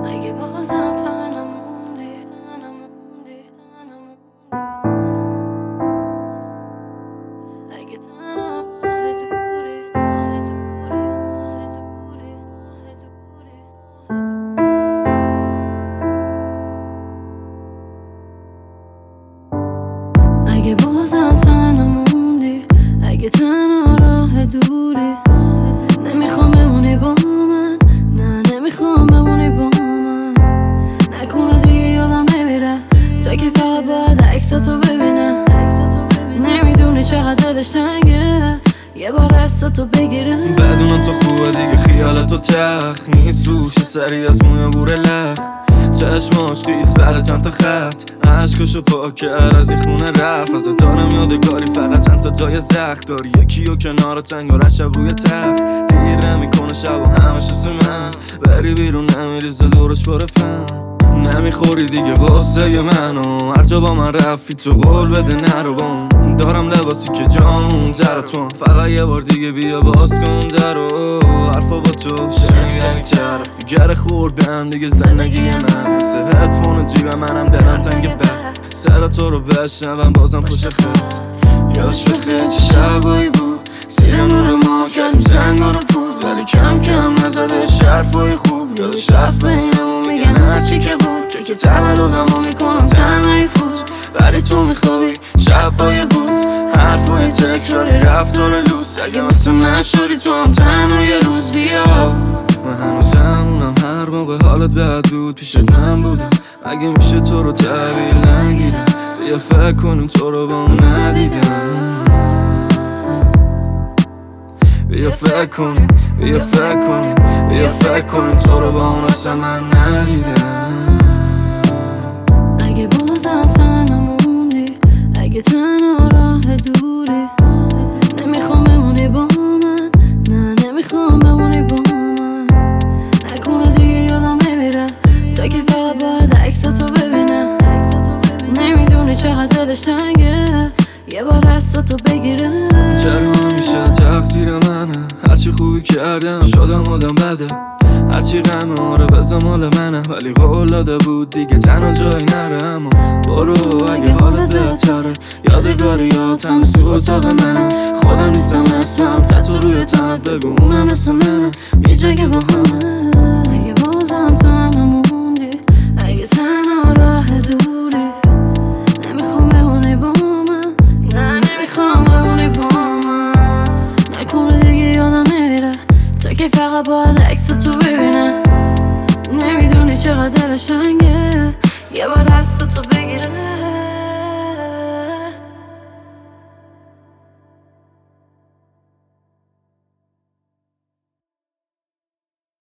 اگه بازم تنها موندی اگه تنها راه دوری اگه بازم تنها موندی اگه تنها راه دوری نمیخوام بمونی با من نه نمیخوام بمونی با من نکنه دیگه یادم نمیره تو که فقط باید عکستو ببینم نمیدونی چقدر دلش تنگه یه بار عکستو بگیرم بدون تو خوبه دیگه خیالتو تخت نیست روش سری از موی بوره لخت چشماش قیس بله چند تا خط عشقشو پاک کرد از این خونه رفت از دارم یادگاری فقط چند تا جای زخت داری یکی و کنار تنگار شب روی تخت دیر نمیکنه شب و همش اسم من بری بیرون نمیریزه دورش باره فهم نمیخوری دیگه قصه منو هر جا با من رفتی تو قول بده نرو بام دارم لباسی که جامون جرا تو فقط یه بار دیگه بیا باز کن درو حرفا با تو شنیدنی طرف دیگر خوردم دیگه زندگی من مثل هدفون جیبم منم دلم تنگ بد سر تو رو بشنوم بازم پشت خط یادش بخیر چه شبایی بود زیر نور ما کردیم زنگا رو پود ولی کم کم نزده حرفای خوب یادش حرف بینمون میگن هرچی که بود که تولدمو میکنم تنهایی فوت ولی تو میخوابی شبای بوز حرفای تکراری رفتار لوس اگه مثل من شدی تو هم تنها یه روز بیا من هنوزمونم هر موقع حالت بد بود پیشت من بودم اگه میشه تو رو تحویل نگیرم بیا فکر کنیم تو رو با اون ندیدم بیا فکر کنیم تو رو با اون اصلا من ندیدم اگه بازم تنها موندی اگه تنها راه دوری نمیخوام بمونی با من نه نمیخوام بمونی با من نکنه دیگه یادم نمیره تو که فقط باید عکستو ببینم نمیدونی چقدر دلش تنگه یه بار عکستو بگیرم چرا همیشه تقصیر منه هرچی خوبی کردم شدم آدم بده هرچی غم آره بزا مال منه ولی قول داده بود دیگه تنها جایی نره اما برو اگه حالت بهتره یادگاری ها تن سو اتاق منه خودم نیستم اسمم تتو روی تنت بگو اونم اسم منه میجگه با همه اگه بازم تنها موندی اگه تنها راه دوری نمیخوام بمونی با من نه نمیخوام بمونی با من نکنه دیگه یادم نمیره تو که فقط باید عکستو ببینم نمیدونی چقدر دلش تنگه یه بار عکستو بگیره